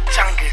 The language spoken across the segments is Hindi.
चांगड़।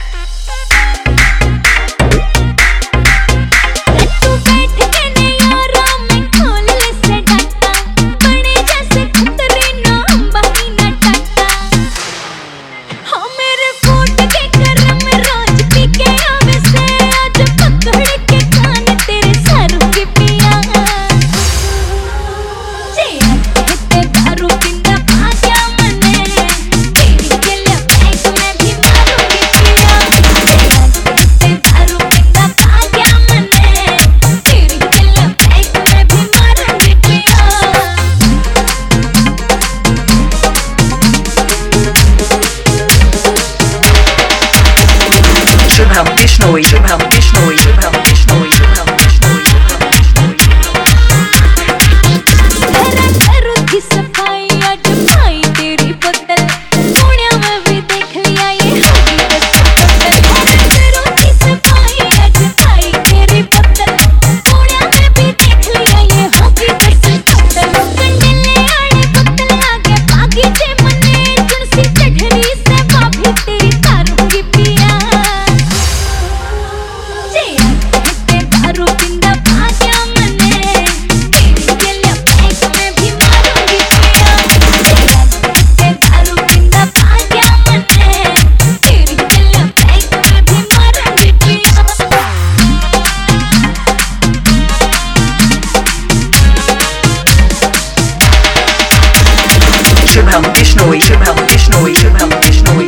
Shubham Bishnoi, Shubham Bishnoi, Shubham Bishnoi, Shubham Bishnoi, Shubham Bishnoi, घरों की सफाई आज भाई तेरी बोतल पुण्य में भी देख लिया ये होगी घरों की सफाई आज भाई तेरी बोतल पुण्य में भी देख लिया ये होगी कंडले आड़े बोतल आगे बागी जे मने जुनसी चढ़री से भाभी तेरी तारूंगी पिया Shubham Bishnoi, Shubham Bishnoi, Shubham Bishnoi.